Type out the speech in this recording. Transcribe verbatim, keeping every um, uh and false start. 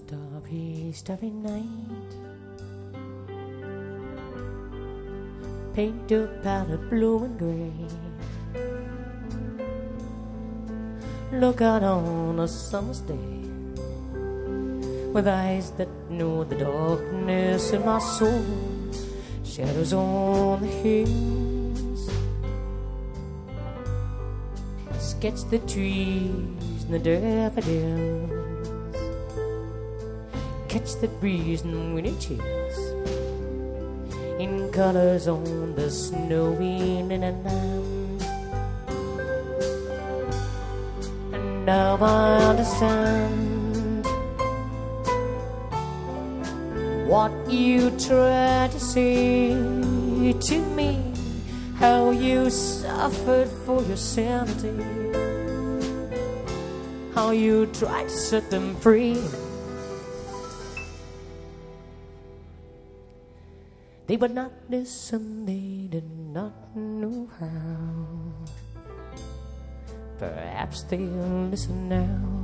starry, starry night. Paint your palette blue and gray. Look out on a summer's day with eyes that know the darkness in my soul. Shadows on the hills. Sketch the trees and the daffodils. Catch the breeze and winter chills in colors on the snowy linen land. And now I understand what you tried to say to me, how you suffered for your sanity, how you tried to set them free. They would not listen, they did not know how. Perhaps they'll listen now.